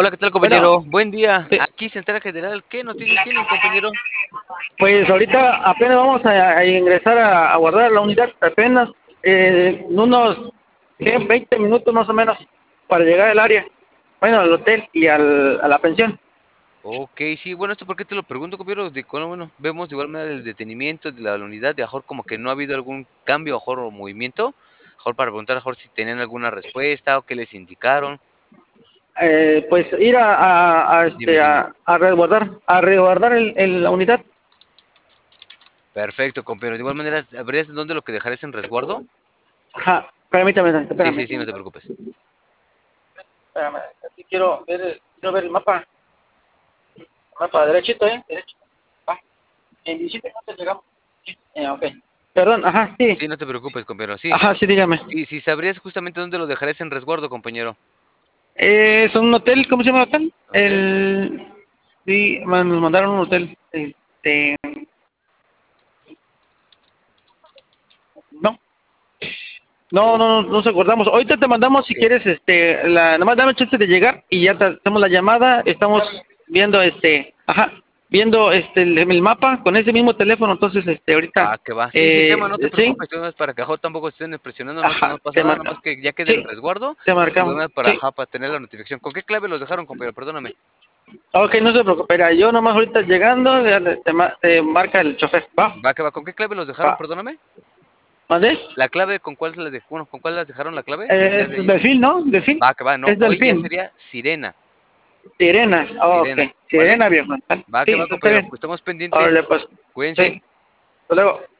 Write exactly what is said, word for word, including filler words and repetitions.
Hola, ¿qué tal, Bueno, compañero? Buen día. sí, Aquí, Central General. ¿Qué noticias tienen, compañero? pues ahorita apenas vamos a, a ingresar a, a guardar la unidad, apenas eh, en unos ¿qué? veinte minutos más o menos para llegar al área, bueno, al hotel y al, a la pensión. Ok, sí, bueno, ¿esto por qué te lo pregunto, compañero? De, bueno, bueno, vemos de igual manera el detenimiento de la, la unidad, de mejor como que no ha habido algún cambio, mejor o movimiento, mejor para preguntar, mejor si tenían alguna respuesta o qué les indicaron. Eh, pues ir a, a, a, Dime, este, dime. a, a resguardar, a resguardar el, el- la unidad. Perfecto, compañero. De igual manera, ¿sabrías en dónde lo que dejarás en resguardo? Ajá, permítame, Sí, espérame, sí, sí, no te preocupes. espérame, aquí quiero ver, quiero ver el mapa, mapa derechito, eh, derecho. Ah, en diecisiete minutos llegamos. Sí, eh, ok. Perdón, ajá, sí, Sí, no te preocupes, compañero. Sí, ajá, sí, dígame. sí, sí, ¿sabrías justamente dónde lo dejarás en resguardo, compañero? Eh, es un hotel, ¿cómo se llama el hotel? ¿Hotel? El... Sí, man- nos mandaron un hotel. Este... No, no, Oh, no, no nos acordamos. Ahorita te mandamos si ok. quieres, este, la, nada más dame chance de llegar y ya te hacemos la llamada. Estamos viendo, este, ajá, viendo, este, el, el mapa con ese mismo teléfono. Entonces, este, ahorita, Va, que va. Sí, sin tema, no te eh, sí, preocupes, tú nada más para que ajá, tampoco estén presionando, nomás que ajá, no pasa te nada, nomás marcamos. que ya quede el Sí, resguardo, te y marcamos. bueno, para, Sí, ajá, para tener la notificación. ¿Con qué clave los dejaron, compañero? Perdóname. ok, no se preocupe. Mira, yo nomás ahorita llegando, ya te, te ma- te marca el chofer. Va, Va, que va. ¿Con qué clave los dejaron? va. Perdóname. ¿Vale? ¿La clave con cuál se las dejó? Bueno, ¿con cuál las dejaron la clave? El día Eh, de es ayer. delfín, ¿no? Delfín. Va, que va. No, Es hoy ya delfín. sería Sirena. Sirena. Oh, ok. Sirena, ¿vale? Sirena, viejo. Va, que Sí, va, está compañero. bien. Pues estamos pendientes. Órale, pues. Cuídense. Sí. Hasta luego.